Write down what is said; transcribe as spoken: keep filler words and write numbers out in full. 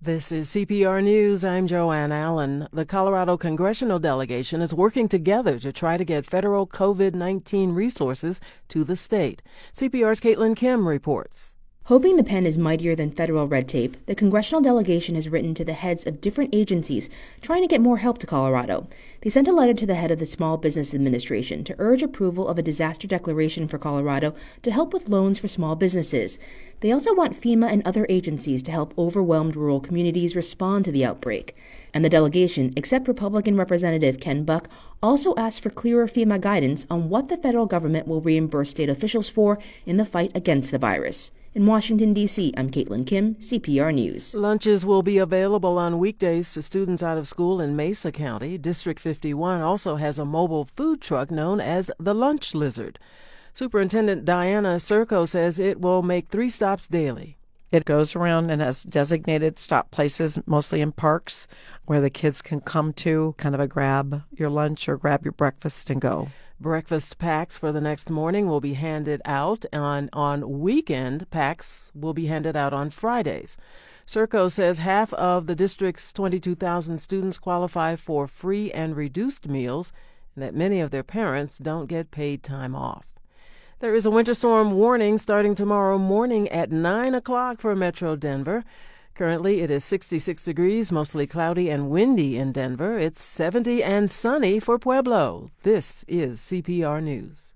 This is C P R News. I'm Joanne Allen. The Colorado congressional delegation is working together to try to get federal COVID nineteen resources to the state. C P R's Caitlin Kim reports. Hoping the pen is mightier than federal red tape, the congressional delegation has written to the heads of different agencies trying to get more help to Colorado. They sent a letter to the head of the Small Business Administration to urge approval of a disaster declaration for Colorado to help with loans for small businesses. They also want FEMA and other agencies to help overwhelmed rural communities respond to the outbreak. And the delegation, except Republican Representative Ken Buck, also asked for clearer FEMA guidance on what the federal government will reimburse state officials for in the fight against the virus. In Washington, D C, I'm Caitlin Kim, C P R News. Lunches will be available on weekdays to students out of school in Mesa County. District fifty-one also has a mobile food truck known as the Lunch Lizard. Superintendent Diana Circo says it will make three stops daily. It goes around and has designated stop places, mostly in parks, where the kids can come to, kind of a grab your lunch or grab your breakfast and go. Breakfast packs for the next morning will be handed out, and on weekend packs will be handed out on Fridays. Circo says half of the district's twenty-two thousand students qualify for free and reduced meals, and that many of their parents don't get paid time off. There is a winter storm warning starting tomorrow morning at nine o'clock for Metro Denver. Currently, it is sixty-six degrees, mostly cloudy and windy in Denver. It's seventy and sunny for Pueblo. This is C P R News.